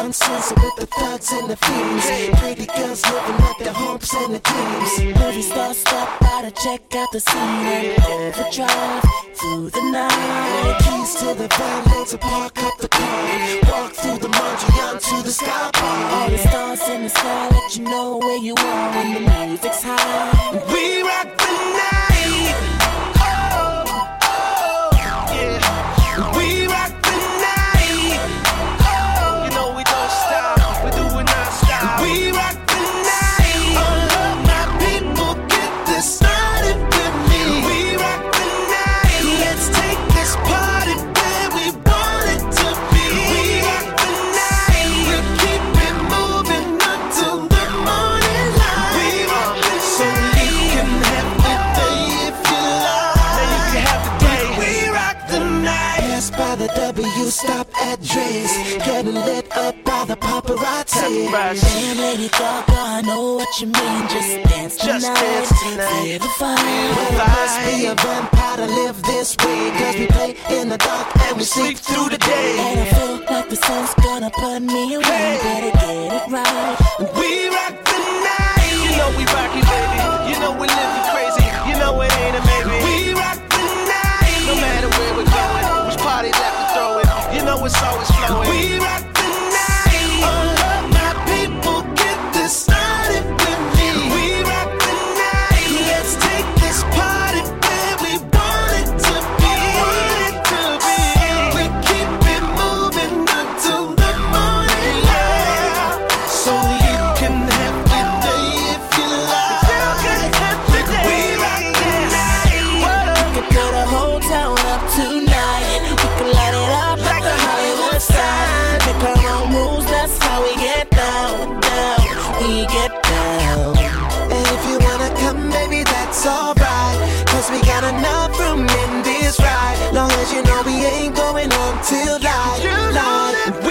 nonsense with the thugs and the fiends. Pretty girls living up their hopes and their dreams. Movie stars stop by to check out the scene and overdrive through the night. Keys to the valet to park up the car. Walk through the Mondrian to the sky bar. All the stars in the sky let you know where you are when the music's high. We rock the night. Oh, oh, yeah. We rock the night. Oh, you know we don't stop. We do it non-stop. We rock the night. All of my people get this started with me. We rock the night. Let's take this party where we want it to be. We rock the night. We'll keep it moving until the morning light. We rock the night. So you can have the day if you like. Now you can have the day. We rock the night. Pass by the W, stop at Dre's. Getting lit up by the paparazzi. Damn, Lady Gaga, I know what you mean. Just dance tonight. Feel the fire. Well, I must be a vampire to live this way. Cause we play in the dark and we sleep through the day. And I feel like the sun's gonna put me away. Better get it right. We rock the night. You know we rock it, baby. You know we living crazy. You know it ain't a maybe. We rock the night. No matter where we're going, which party that we're throwing, you know it's always flowing. We rock the night. All of my people get this started with me. We rock the night. Let's take this party where we want it to be. We keep it moving until the morning light. So you can have the day if you like. We rock the night. We can put a whole town up tonight. We can light it up like the Hollywood sign. Make our own rules, that's how we get down, down. We get down. And if you wanna come, baby, that's alright. Cause we got enough room in this ride. Long as you know we ain't going home till light, light.